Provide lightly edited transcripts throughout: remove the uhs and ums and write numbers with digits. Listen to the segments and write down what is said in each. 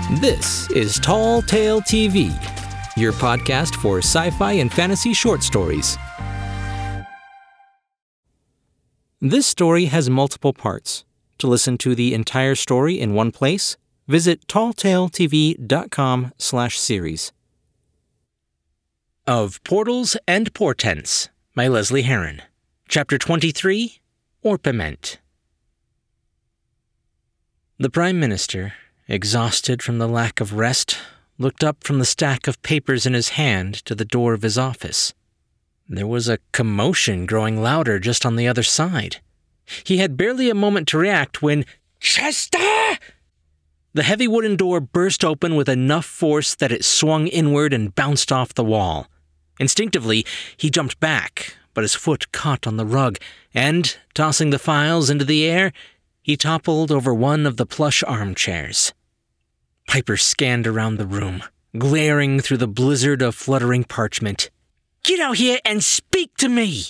This is Tall Tale TV, your podcast for sci-fi and fantasy short stories. This story has multiple parts. To listen to the entire story in one place, visit talltaletv.com/series. Of Portals and Portents by Leslie Herron. Chapter 23, Orpiment. The Prime Minister, exhausted from the lack of rest, looked up from the stack of papers in his hand to the door of his office. There was a commotion growing louder just on the other side. He had barely a moment to react when, "Chester!" The heavy wooden door burst open with enough force that it swung inward and bounced off the wall. Instinctively, he jumped back, but his foot caught on the rug, and, tossing the files into the air, he toppled over one of the plush armchairs. Piper scanned around the room, glaring through the blizzard of fluttering parchment. "Get out here and speak to me!"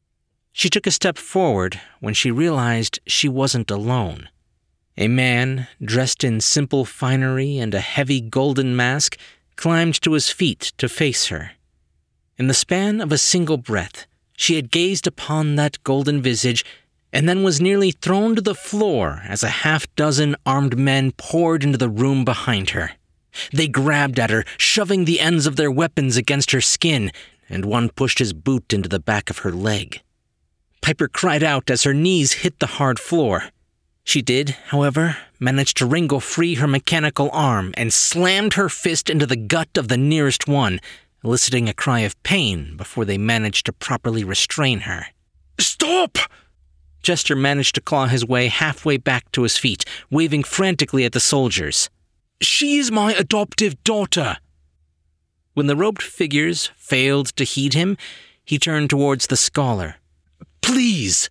She took a step forward when she realized she wasn't alone. A man, dressed in simple finery and a heavy golden mask, climbed to his feet to face her. In the span of a single breath, she had gazed upon that golden visage and then was nearly thrown to the floor as a half-dozen armed men poured into the room behind her. They grabbed at her, shoving the ends of their weapons against her skin, and one pushed his boot into the back of her leg. Piper cried out as her knees hit the hard floor. She did, however, manage to wrangle free her mechanical arm and slammed her fist into the gut of the nearest one, eliciting a cry of pain before they managed to properly restrain her. "Stop!" Chester managed to claw his way halfway back to his feet, waving frantically at the soldiers. "She is my adoptive daughter!" When the robed figures failed to heed him, he turned towards the scholar. "Please!"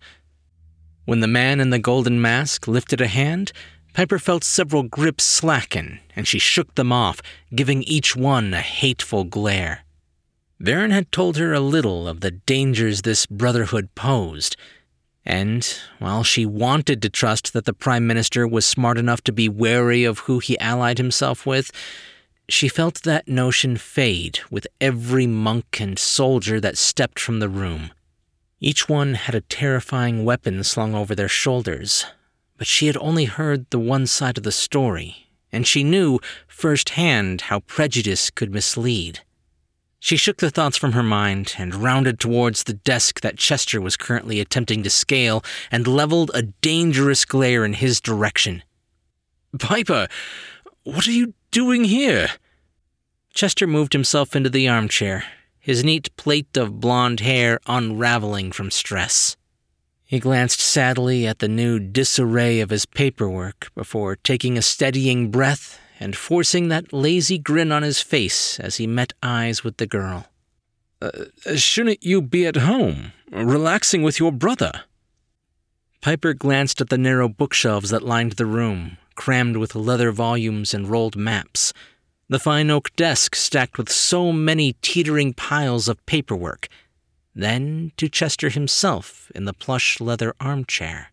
When the man in the golden mask lifted a hand, Piper felt several grips slacken, and she shook them off, giving each one a hateful glare. Varen had told her a little of the dangers this brotherhood posed, and, while she wanted to trust that the Prime Minister was smart enough to be wary of who he allied himself with, she felt that notion fade with every monk and soldier that stepped from the room. Each one had a terrifying weapon slung over their shoulders, but she had only heard the one side of the story, and she knew firsthand how prejudice could mislead. She shook the thoughts from her mind and rounded towards the desk that Chester was currently attempting to scale and leveled a dangerous glare in his direction. "Piper, what are you doing here?" Chester moved himself into the armchair, his neat plait of blonde hair unraveling from stress. He glanced sadly at the new disarray of his paperwork before taking a steadying breath and forcing that lazy grin on his face as he met eyes with the girl. Shouldn't you be at home, relaxing with your brother?" Piper glanced at the narrow bookshelves that lined the room, crammed with leather volumes and rolled maps, the fine oak desk stacked with so many teetering piles of paperwork, then to Chester himself in the plush leather armchair.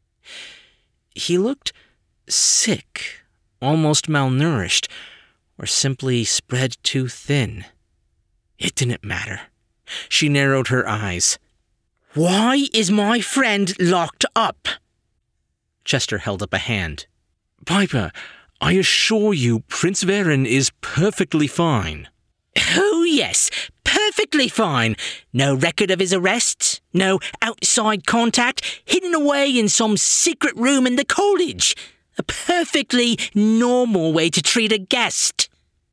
He looked sick, almost malnourished, or simply spread too thin. It didn't matter. She narrowed her eyes. "Why is my friend locked up?" Chester held up a hand. "Piper, I assure you Prince Varen is perfectly fine." "Oh yes, perfectly fine. No record of his arrest, no outside contact, hidden away in some secret room in the college. A perfectly normal way to treat a guest."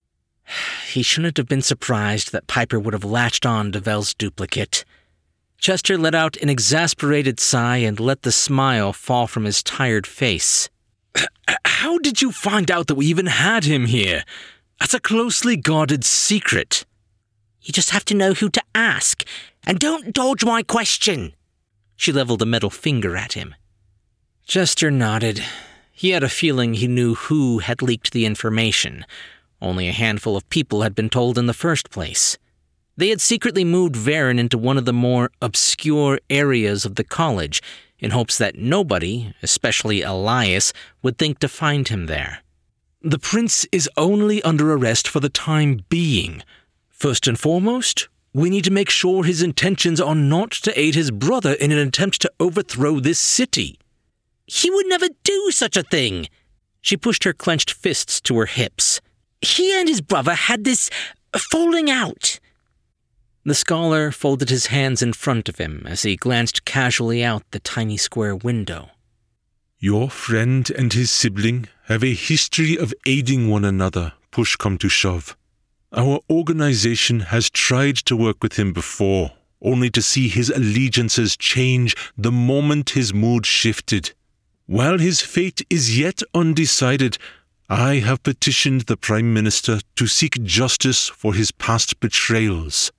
He shouldn't have been surprised that Piper would have latched on to Vel's duplicate. Chester let out an exasperated sigh and let the smile fall from his tired face. "How did you find out that we even had him here? That's a closely guarded secret." "You just have to know who to ask. And don't dodge my question." She leveled a metal finger at him. Chester nodded. He had a feeling he knew who had leaked the information. Only a handful of people had been told in the first place. They had secretly moved Varen into one of the more obscure areas of the college, in hopes that nobody, especially Elias, would think to find him there. The prince is only under arrest for the time being. First and foremost, we need to make sure his intentions are not to aid his brother in an attempt to overthrow this city." "He would never do such a thing." She pushed her clenched fists to her hips. "He and his brother had this falling out." The scholar folded his hands in front of him as he glanced casually out the tiny square window. "Your friend and his sibling have a history of aiding one another, push come to shove. Our organization has tried to work with him before, only to see his allegiances change the moment his mood shifted. While his fate is yet undecided, I have petitioned the Prime Minister to seek justice for his past betrayals."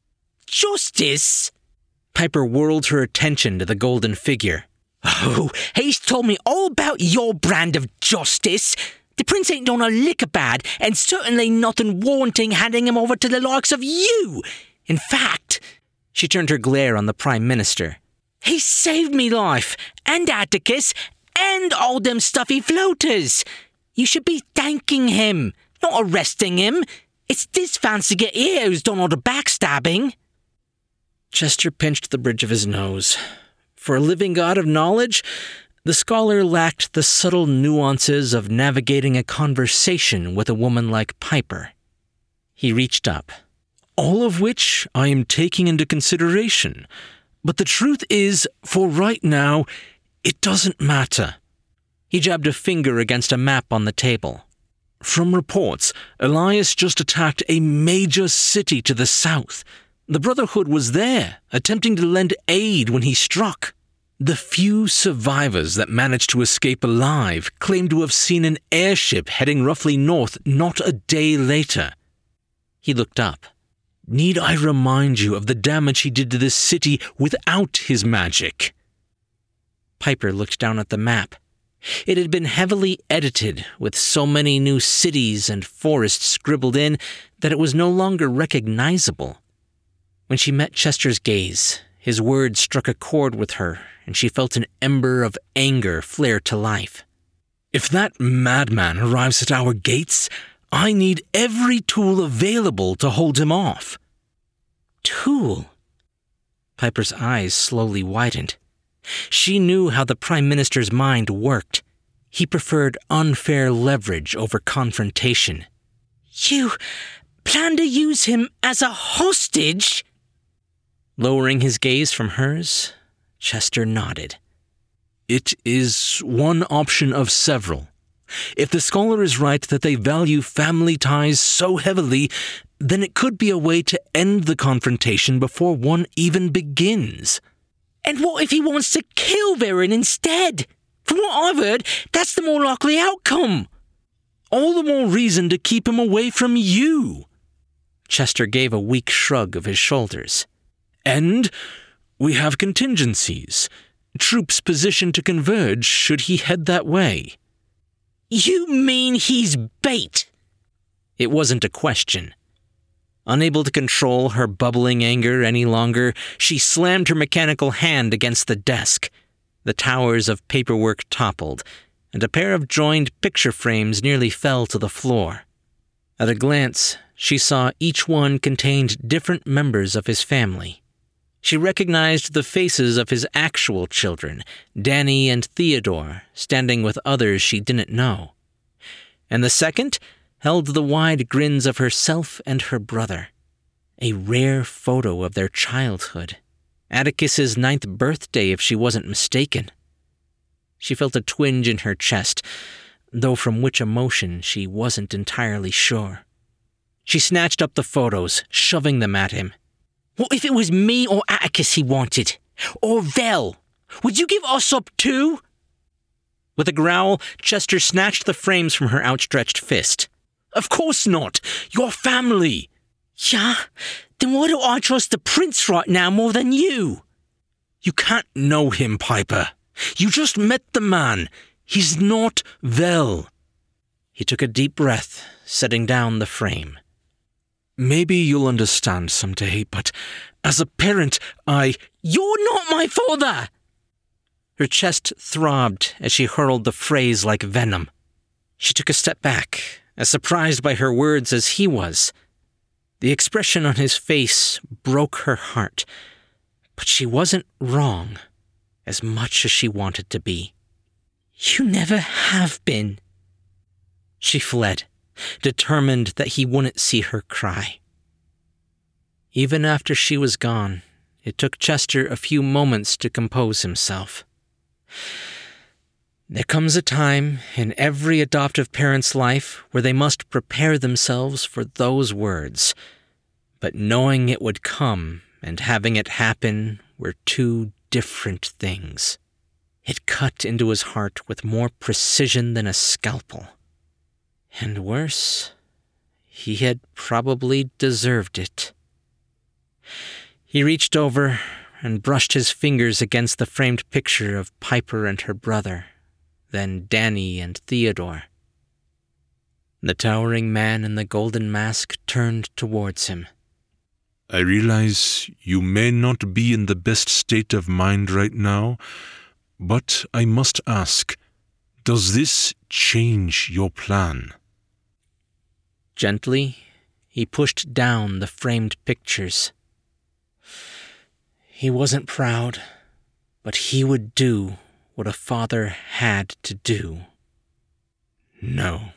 "Justice?" Piper whirled her attention to the golden figure. "Oh, he's told me all about your brand of justice. The prince ain't done a lick of bad, and certainly nothing warranting handing him over to the likes of you. In fact," she turned her glare on the Prime Minister, "he saved me life, and Atticus, and all them stuffy floaters. You should be thanking him, not arresting him. It's this fancy here who's done all the backstabbing." Chester pinched the bridge of his nose. For a living god of knowledge, the scholar lacked the subtle nuances of navigating a conversation with a woman like Piper. He reached up. "All of which I am taking into consideration. But the truth is, for right now, it doesn't matter." He jabbed a finger against a map on the table. "From reports, Elias just attacked a major city to the south. The Brotherhood was there, attempting to lend aid when he struck. The few survivors that managed to escape alive claim to have seen an airship heading roughly north not a day later." He looked up. "Need I remind you of the damage he did to this city without his magic?" Piper looked down at the map. It had been heavily edited, with so many new cities and forests scribbled in that it was no longer recognizable. When she met Chester's gaze, his words struck a chord with her, and she felt an ember of anger flare to life. "If that madman arrives at our gates, I need every tool available to hold him off." "Tool?" Piper's eyes slowly widened. She knew how the Prime Minister's mind worked. He preferred unfair leverage over confrontation. "You plan to use him as a hostage?" Lowering his gaze from hers, Chester nodded. "It is one option of several. If the scholar is right that they value family ties so heavily, then it could be a way to end the confrontation before one even begins." "And what if he wants to kill Verin instead? From what I've heard, that's the more likely outcome." "All the more reason to keep him away from you." Chester gave a weak shrug of his shoulders. "And we have contingencies. Troops positioned to converge should he head that way." "You mean he's bait?" It wasn't a question. Unable to control her bubbling anger any longer, she slammed her mechanical hand against the desk. The towers of paperwork toppled, and a pair of joined picture frames nearly fell to the floor. At a glance, she saw each one contained different members of his family. She recognized the faces of his actual children, Danny and Theodore, standing with others she didn't know. And the second held the wide grins of herself and her brother. A rare photo of their childhood. Atticus's 9th birthday, if she wasn't mistaken. She felt a twinge in her chest, though from which emotion she wasn't entirely sure. She snatched up the photos, shoving them at him. "What if it was me or Atticus he wanted? Or Vel? Would you give us up too?" With a growl, Chester snatched the frames from her outstretched fist. "Of course not! Your family!" "Yeah? Then why do I trust the prince right now more than you?" "You can't know him, Piper. You just met the man. He's not Vel." He took a deep breath, setting down the frame. "Maybe you'll understand someday, but as a parent, You're not my father!" Her chest throbbed as she hurled the phrase like venom. She took a step back, as surprised by her words as he was. The expression on his face broke her heart, but she wasn't wrong, as much as she wanted to be. "You never have been." She fled, determined that he wouldn't see her cry. Even after she was gone, it took Chester a few moments to compose himself. There comes a time in every adoptive parent's life where they must prepare themselves for those words, but knowing it would come and having it happen were two different things. It cut into his heart with more precision than a scalpel. And worse, he had probably deserved it. He reached over and brushed his fingers against the framed picture of Piper and her brother, then Danny and Theodore. The towering man in the golden mask turned towards him. I realize you may not be in the best state of mind right now, but I must ask, does this change your plan? Gently, he pushed down the framed pictures. He wasn't proud, but he would do what a father had to do. No.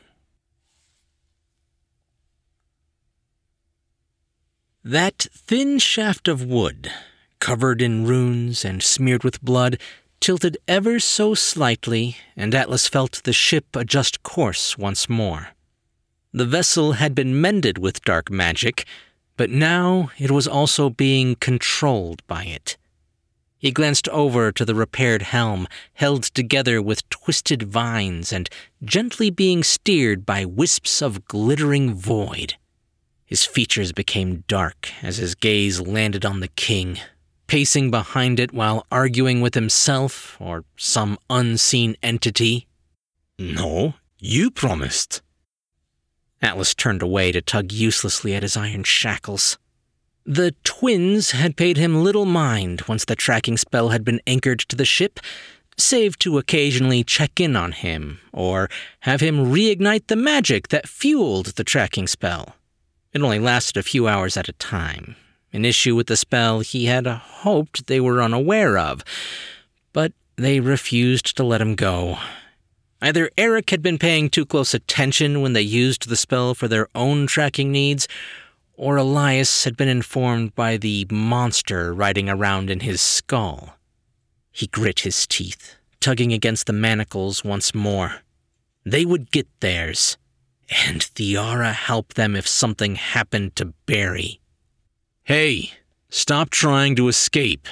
That thin shaft of wood, covered in runes and smeared with blood, tilted ever so slightly, and Atlas felt the ship adjust course once more. The vessel had been mended with dark magic, but now it was also being controlled by it. He glanced over to the repaired helm, held together with twisted vines and gently being steered by wisps of glittering void. His features became dark as his gaze landed on the king, pacing behind it while arguing with himself or some unseen entity. "No, you promised." Atlas turned away to tug uselessly at his iron shackles. The twins had paid him little mind once the tracking spell had been anchored to the ship, save to occasionally check in on him or have him reignite the magic that fueled the tracking spell. It only lasted a few hours at a time, an issue with the spell he had hoped they were unaware of, but they refused to let him go. Either Eric had been paying too close attention when they used the spell for their own tracking needs, or Elias had been informed by the monster riding around in his skull. He grit his teeth, tugging against the manacles once more. They would get theirs, and Theara help them if something happened to Barry. "Hey, stop trying to escape."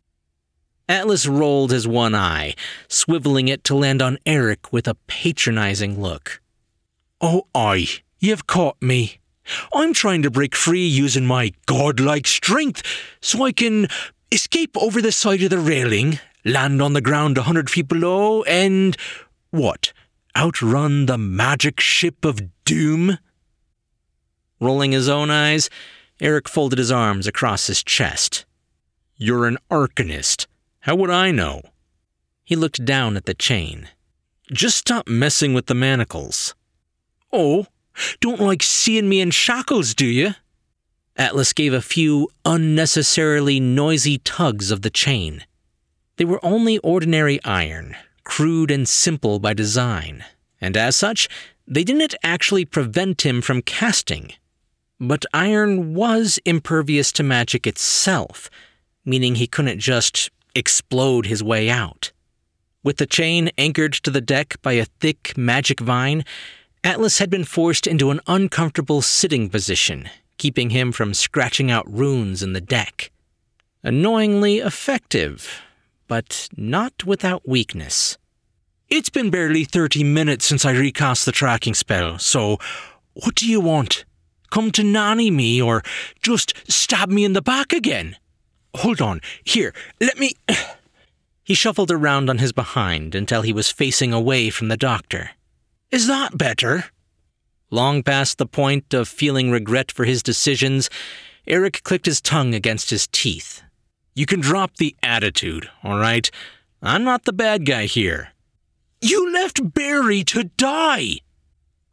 Atlas rolled his one eye, swiveling it to land on Eric with a patronizing look. "Oh, aye, you've caught me. I'm trying to break free using my godlike strength so I can escape over the side of the railing, land on the ground 100 feet below, and, what, outrun the magic ship of doom?" Rolling his own eyes, Eric folded his arms across his chest. "You're an arcanist. How would I know?" He looked down at the chain. "Just stop messing with the manacles." "Oh, don't like seeing me in shackles, do you?" Atlas gave a few unnecessarily noisy tugs of the chain. They were only ordinary iron, crude and simple by design, and as such, they didn't actually prevent him from casting. But iron was impervious to magic itself, meaning he couldn't just explode his way out. With the chain anchored to the deck by a thick magic vine, Atlas had been forced into an uncomfortable sitting position, keeping him from scratching out runes in the deck. Annoyingly effective, but not without weakness. "It's been barely 30 minutes since I recast the tracking spell, so what do you want? Come to nanny me or just stab me in the back again? Hold on, here, let me..." He shuffled around on his behind until he was facing away from the doctor. "Is that better?" Long past the point of feeling regret for his decisions, Eric clicked his tongue against his teeth. "You can drop the attitude, all right? I'm not the bad guy here." "You left Barry to die!"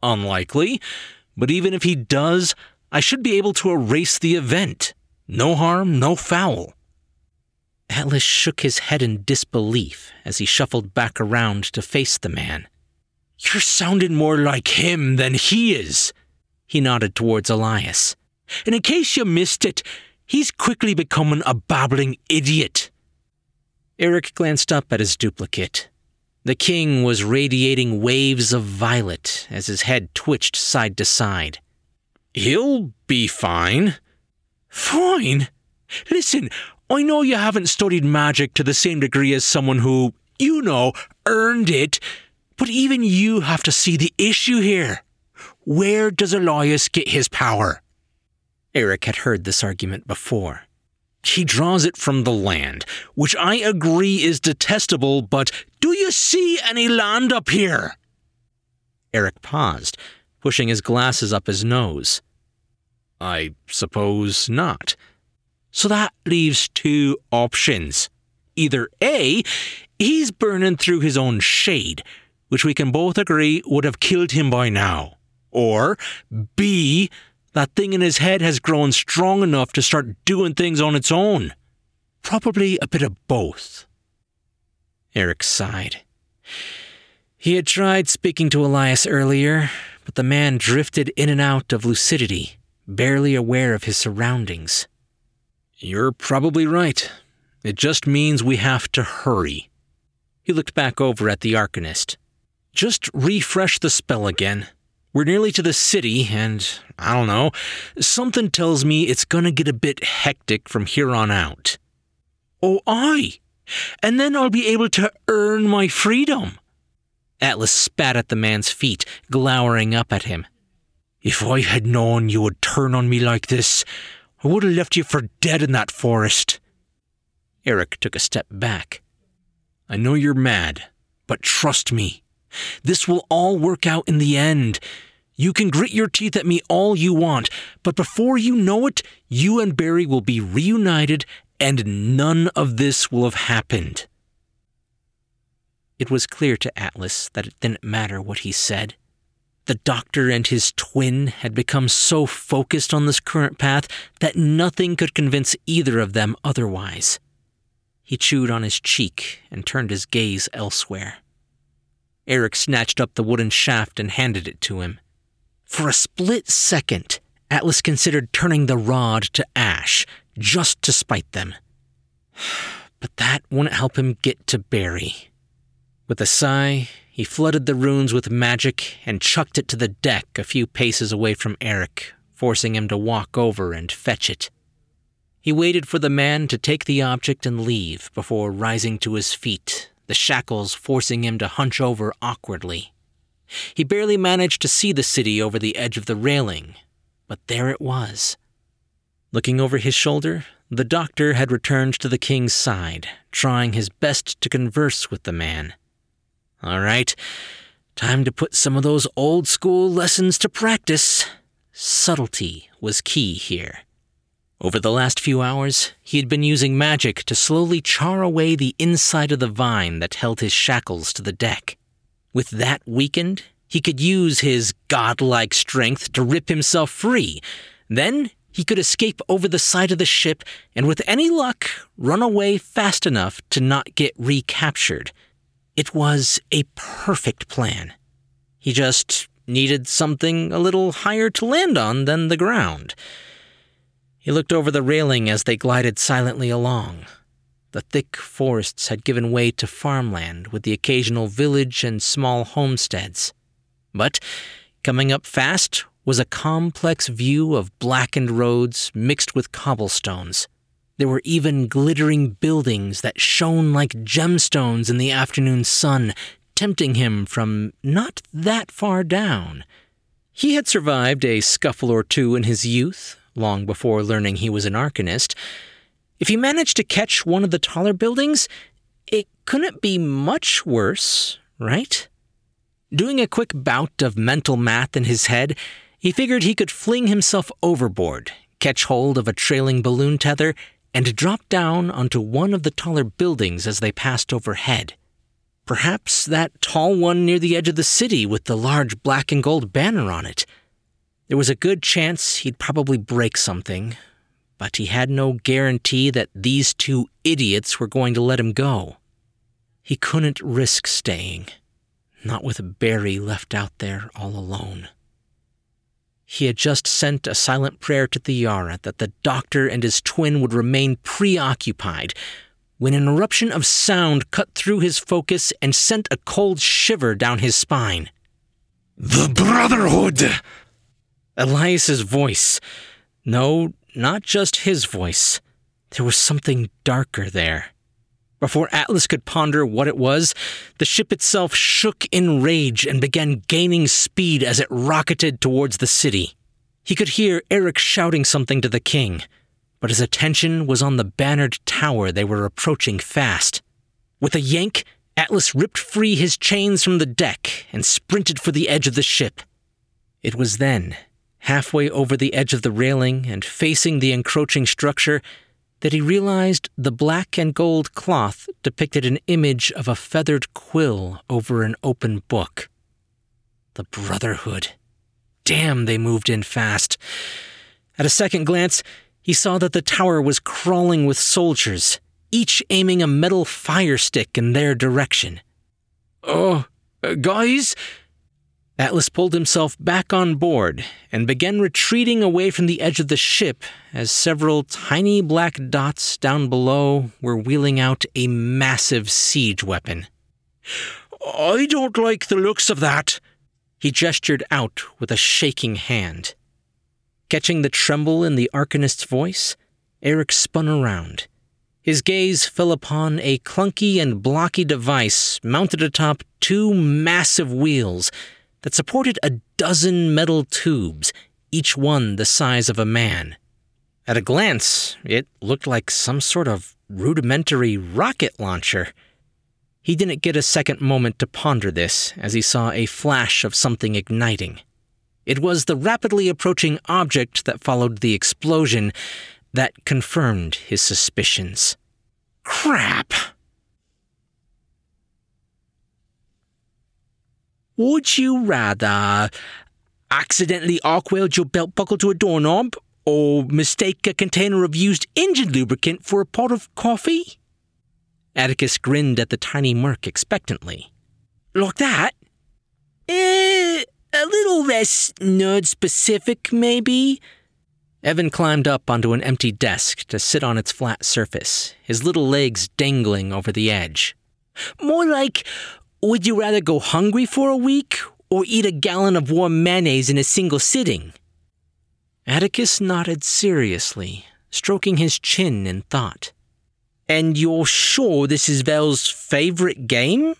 unlikely, but even if he does, I should be able to erase the event. No harm, no foul. Atlas shook his head in disbelief as he shuffled back around to face the man. You're sounding more like him than he is. He nodded towards Elias. And in case you missed it, he's quickly becoming a babbling idiot. Eric glanced up at his duplicate. The king was radiating waves of violet as his head twitched side to side. He'll be fine. Fine? Listen, I know you haven't studied magic to the same degree as someone who, earned it, but even you have to see the issue here. Where does Elias get his power? Eric had heard this argument before. He draws it from the land, which I agree is detestable, but do you see any land up here? Eric paused, pushing his glasses up his nose. I suppose not. So that leaves two options. Either A, he's burning through his own shade, which we can both agree would have killed him by now. Or B, that thing in his head has grown strong enough to start doing things on its own. Probably a bit of both. Eric sighed. He had tried speaking to Elias earlier, but the man drifted in and out of lucidity, barely aware of his surroundings. You're probably right. It just means we have to hurry. He looked back over at the Arcanist. Just refresh the spell again. We're nearly to the city, and, I don't know, something tells me it's gonna get a bit hectic from here on out. Oh, aye! And then I'll be able to earn my freedom. Atlas spat at the man's feet, glowering up at him. If I had known you would turn on me like this, I would have left you for dead in that forest. Eric took a step back. I know you're mad, but trust me. This will all work out in the end. You can grit your teeth at me all you want, but before you know it, you and Barry will be reunited and none of this will have happened. It was clear to Atlas that it didn't matter what he said. The doctor and his twin had become so focused on this current path that nothing could convince either of them otherwise. He chewed on his cheek and turned his gaze elsewhere. Eric snatched up the wooden shaft and handed it to him. For a split second, Atlas considered turning the rod to ash, just to spite them. But that wouldn't help him get to Barry. With a sigh, he flooded the runes with magic and chucked it to the deck a few paces away from Eric, forcing him to walk over and fetch it. He waited for the man to take the object and leave before rising to his feet, the shackles forcing him to hunch over awkwardly. He barely managed to see the city over the edge of the railing, but there it was. Looking over his shoulder, the doctor had returned to the king's side, trying his best to converse with the man. All right, time to put some of those old-school lessons to practice. Subtlety was key here. Over the last few hours, he had been using magic to slowly char away the inside of the vine that held his shackles to the deck. With that weakened, he could use his godlike strength to rip himself free. Then he could escape over the side of the ship and, with any luck, run away fast enough to not get recaptured. It was a perfect plan. He just needed something a little higher to land on than the ground. He looked over the railing as they glided silently along. The thick forests had given way to farmland with the occasional village and small homesteads. But coming up fast was a complex view of blackened roads mixed with cobblestones. There were even glittering buildings that shone like gemstones in the afternoon sun, tempting him from not that far down. He had survived a scuffle or two in his youth, long before learning he was an Arcanist. If he managed to catch one of the taller buildings, it couldn't be much worse, right? Doing a quick bout of mental math in his head, he figured he could fling himself overboard, catch hold of a trailing balloon tether, and drop down onto one of the taller buildings as they passed overhead. Perhaps that tall one near the edge of the city with the large black and gold banner on it. There was a good chance he'd probably break something, but he had no guarantee that these two idiots were going to let him go. He couldn't risk staying, not with Barry left out there all alone. He had just sent a silent prayer to Thiara that the doctor and his twin would remain preoccupied when an eruption of sound cut through his focus and sent a cold shiver down his spine. The Brotherhood! Elias's voice. No, not just his voice. There was something darker there. Before Atlas could ponder what it was, the ship itself shook in rage and began gaining speed as it rocketed towards the city. He could hear Eric shouting something to the king, but his attention was on the bannered tower they were approaching fast. With a yank, Atlas ripped free his chains from the deck and sprinted for the edge of the ship. It was then, halfway over the edge of the railing and facing the encroaching structure, that he realized the black and gold cloth depicted an image of a feathered quill over an open book. The Brotherhood. Damn, they moved in fast. At a second glance, he saw that the tower was crawling with soldiers, each aiming a metal fire stick in their direction. Guys? Atlas pulled himself back on board and began retreating away from the edge of the ship as several tiny black dots down below were wheeling out a massive siege weapon. I don't like the looks of that. He gestured out with a shaking hand. Catching the tremble in the Arcanist's voice, Eric spun around. His gaze fell upon a clunky and blocky device mounted atop two massive wheels that supported a dozen metal tubes, each one the size of a man. At a glance, it looked like some sort of rudimentary rocket launcher. He didn't get a second moment to ponder this as he saw a flash of something igniting. It was the rapidly approaching object that followed the explosion that confirmed his suspicions. Crap! Would you rather accidentally arc-weld your belt buckle to a doorknob or mistake a container of used engine lubricant for a pot of coffee? Atticus grinned at the tiny merc expectantly. Like that? A little less nerd-specific, maybe? Evan climbed up onto an empty desk to sit on its flat surface, his little legs dangling over the edge. More like, would you rather go hungry for a week or eat a gallon of warm mayonnaise in a single sitting? Atticus nodded seriously, stroking his chin in thought. And you're sure this is Vel's favorite game?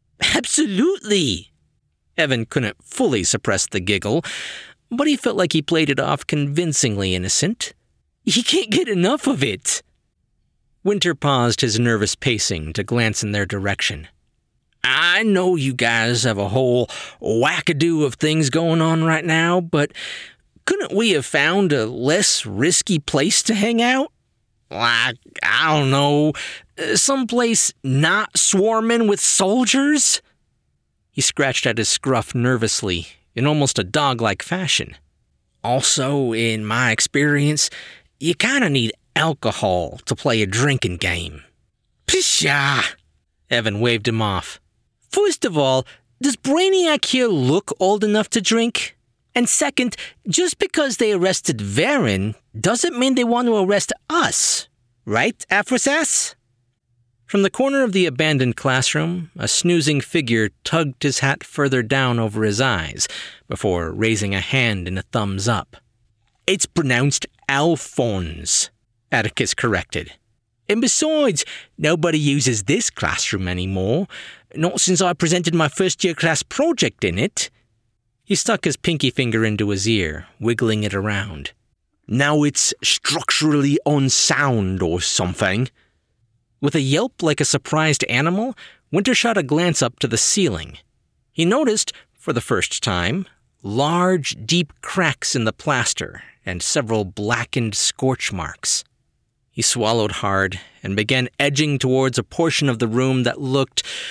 Absolutely! Evan couldn't fully suppress the giggle, but he felt like he played it off convincingly innocent. He can't get enough of it. Winter paused his nervous pacing to glance in their direction. I know you guys have a whole wackadoo of things going on right now, but couldn't we have found a less risky place to hang out? Like, I don't know, someplace not swarming with soldiers? He scratched at his scruff nervously, in almost a dog-like fashion. Also, in my experience, you kind of need alcohol to play a drinking game. Pshaw! Evan waved him off. First of all, does Brainiac here look old enough to drink? And second, just because they arrested Varen doesn't mean they want to arrest us. Right, Aphrosass? From the corner of the abandoned classroom, a snoozing figure tugged his hat further down over his eyes before raising a hand in a thumbs up. It's pronounced Alphonse, Atticus corrected. And besides, nobody uses this classroom anymore. Not since I presented my first-year class project in it. He stuck his pinky finger into his ear, wiggling it around. Now it's structurally unsound or something. With a yelp like a surprised animal, Winter shot a glance up to the ceiling. He noticed, for the first time, large, deep cracks in the plaster and several blackened scorch marks. He swallowed hard and began edging towards a portion of the room that looked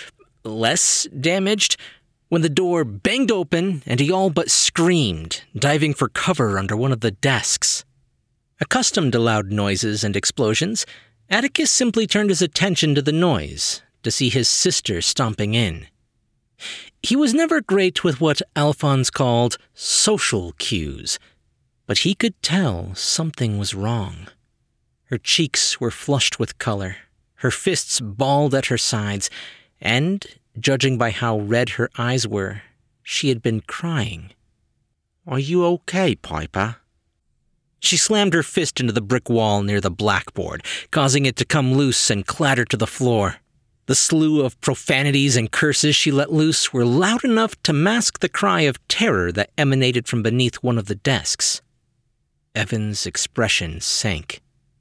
less damaged when the door banged open and he all but screamed, diving for cover under one of the desks. Accustomed to loud noises and explosions, Atticus simply turned his attention to the noise, to see his sister stomping in. He was never great with what Alphonse called social cues, but he could tell something was wrong. Her cheeks were flushed with color, her fists balled at her sides, and, judging by how red her eyes were, she had been crying. "Are you okay, Piper?" She slammed her fist into the brick wall near the blackboard, causing it to come loose and clatter to the floor. The slew of profanities and curses she let loose were loud enough to mask the cry of terror that emanated from beneath one of the desks. Evan's expression sank.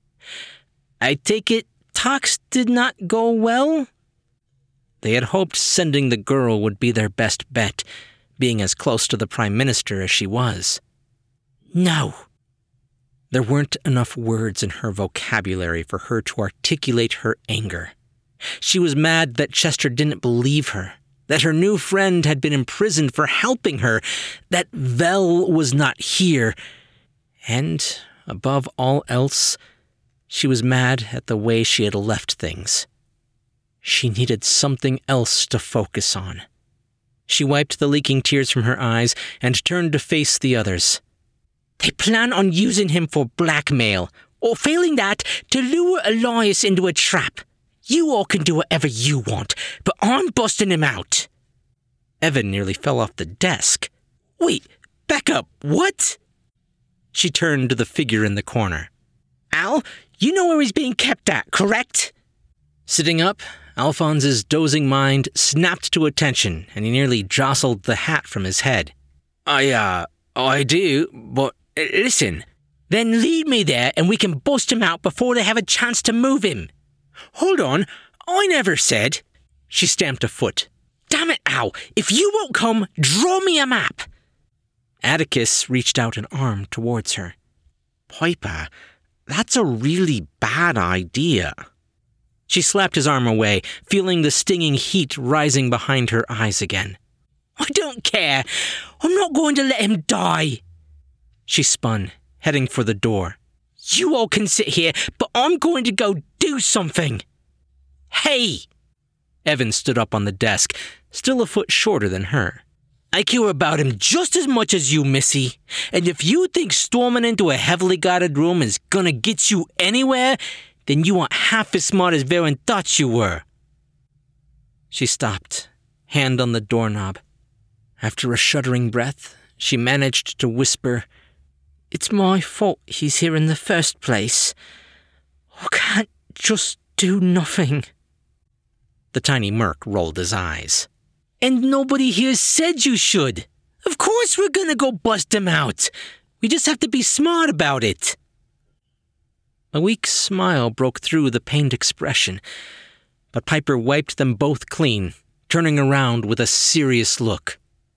"I take it talks did not go well?" They had hoped sending the girl would be their best bet, being as close to the Prime Minister as she was. "No." There weren't enough words in her vocabulary for her to articulate her anger. She was mad that Chester didn't believe her, that her new friend had been imprisoned for helping her, that Vel was not here, and, above all else, she was mad at the way she had left things. She needed something else to focus on. She wiped the leaking tears from her eyes and turned to face the others. "They plan on using him for blackmail, or failing that, to lure Elias into a trap. You all can do whatever you want, but I'm busting him out." Evan nearly fell off the desk. "Wait, back up, what?" She turned to the figure in the corner. "Al, you know where he's being kept at, correct?" Sitting up, Alphonse's dozing mind snapped to attention, and he nearly jostled the hat from his head. I do, but listen. Then lead me there and we can bust him out before they have a chance to move him." "Hold on, I never said." She stamped a foot. "Damn it, Al, if you won't come, draw me a map." Atticus reached out an arm towards her. "Piper, that's a really bad idea." She slapped his arm away, feeling the stinging heat rising behind her eyes again. "I don't care. I'm not going to let him die." She spun, heading for the door. "You all can sit here, but I'm going to go do something." "Hey!" Evan stood up on the desk, still a foot shorter than her. "I care about him just as much as you, Missy. And if you think storming into a heavily guarded room is gonna get you anywhere, then you aren't half as smart as Varen thought you were." She stopped, hand on the doorknob. After a shuddering breath, she managed to whisper, "It's my fault he's here in the first place. I can't just do nothing." The tiny merc rolled his eyes. "And nobody here said you should. Of course we're gonna go bust him out. We just have to be smart about it." A weak smile broke through the pained expression, but Piper wiped them both clean, turning around with a serious look.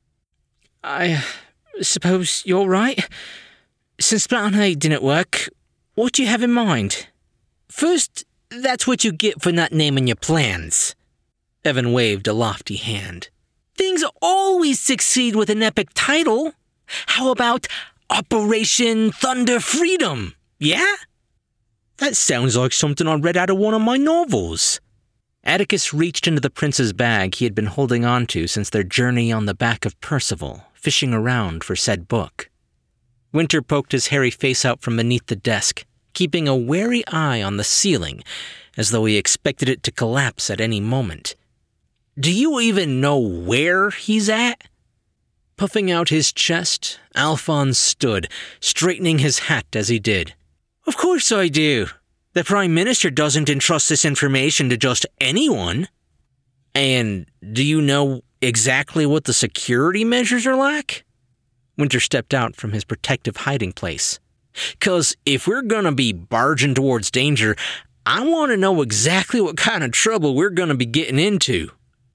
"I suppose you're right. Since Plan A didn't work, what do you have in mind?" "First, that's what you get for not naming your plans." Evan waved a lofty hand. "Things always succeed with an epic title. How about Operation Thunder Freedom, yeah?" "That sounds like something I read out of one of my novels." Atticus reached into the prince's bag he had been holding on to since their journey on the back of Percival, fishing around for said book. Winter poked his hairy face out from beneath the desk, keeping a wary eye on the ceiling, as though he expected it to collapse at any moment. "Do you even know where he's at?" Puffing out his chest, Alphonse stood, straightening his hat as he did. "Of course I do. The Prime Minister doesn't entrust this information to just anyone." "And do you know exactly what the security measures are like?" Winter stepped out from his protective hiding place. "'Cause if we're gonna be barging towards danger, I want to know exactly what kind of trouble we're gonna be getting into."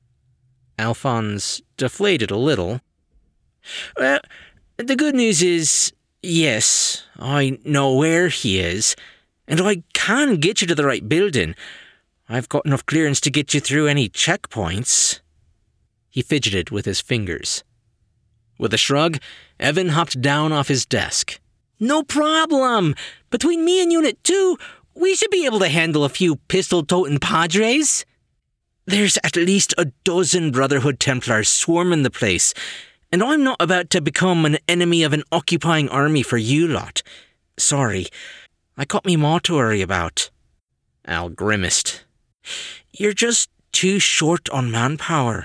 Alphonse deflated a little. "Well, the good news is, yes, I know where he is, and I can get you to the right building. I've got enough clearance to get you through any checkpoints." He fidgeted with his fingers. With a shrug, Evan hopped down off his desk. No problem! Between me and Unit 2, we should be able to handle a few pistol-toting padres. There's at least a dozen Brotherhood Templars swarming the place, and I'm not about to become an enemy of an occupying army for you lot. Sorry, I got me more to worry about. Al grimaced. You're just too short on manpower.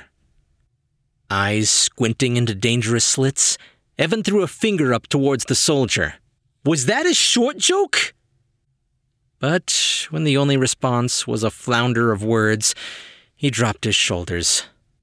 Eyes squinting into dangerous slits, Evan threw a finger up towards the soldier. Was that a short joke? But when the only response was a flounder of words, he dropped his shoulders.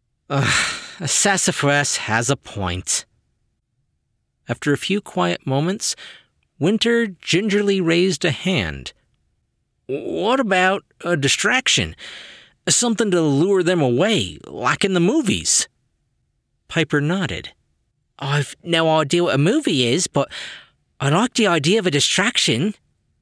Sassafras has a point. After a few quiet moments, Winter gingerly raised a hand. What about a distraction? Something to lure them away, like in the movies. Piper nodded. I've no idea what a movie is, but I like the idea of a distraction.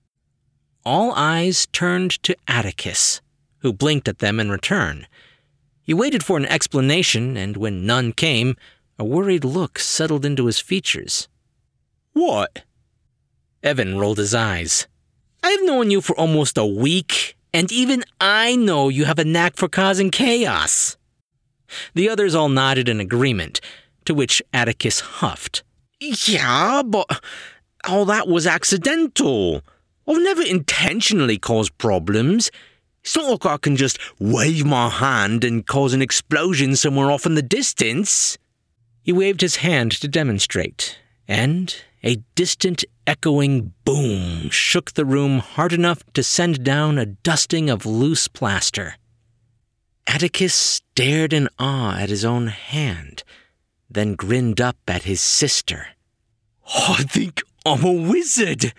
All eyes turned to Atticus, who blinked at them in return. He waited for an explanation, and when none came, a worried look settled into his features. What? Evan rolled his eyes. I've known you for almost a week, and even I know you have a knack for causing chaos. The others all nodded in agreement, to which Atticus huffed. Yeah, but all that was accidental. I've never intentionally caused problems. It's not like I can just wave my hand and cause an explosion somewhere off in the distance. He waved his hand to demonstrate, and a distant echoing boom shook the room hard enough to send down a dusting of loose plaster. Atticus stared in awe at his own hand, then grinned up at his sister. I think I'm a wizard!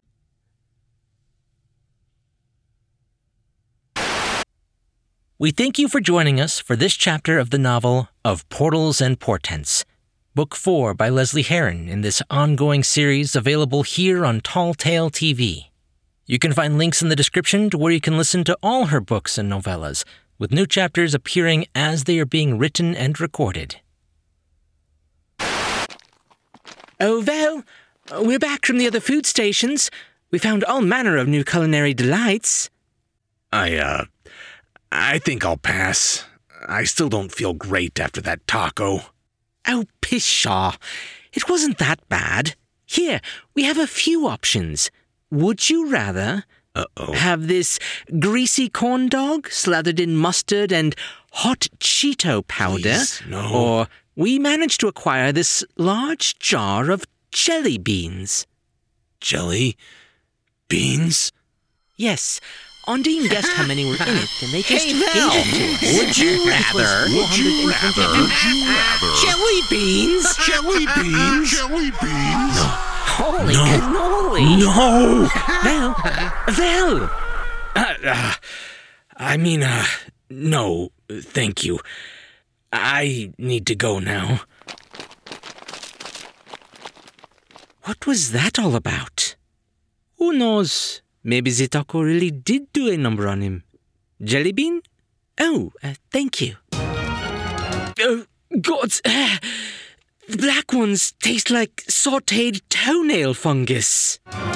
We thank you for joining us for this chapter of the novel Of Portals and Portents, Book 4 by Leslie Herron in this ongoing series available here on Tall Tale TV. You can find links in the description to where you can listen to all her books and novellas, with new chapters appearing as they are being written and recorded. Oh, Val, we're back from the other food stations. We found all manner of new culinary delights. I think I'll pass. I still don't feel great after that taco. Oh, pshaw. It wasn't that bad. Here, we have a few options. Would you rather have this greasy corn dog slathered in mustard and hot Cheeto powder? Please, no. Or we managed to acquire this large jar of jelly beans. Jelly? Beans? Yes. Undine guessed how many were in it, and they just gave it to us. Would you rather? Jelly beans? Jelly beans? Jelly beans? Holy cannoli! No! Val! No, thank you. I need to go now. What was that all about? Who knows? Maybe the taco really did do a number on him. Jelly bean? Oh, thank you. Oh, gods! The black ones taste like sautéed toenail fungus.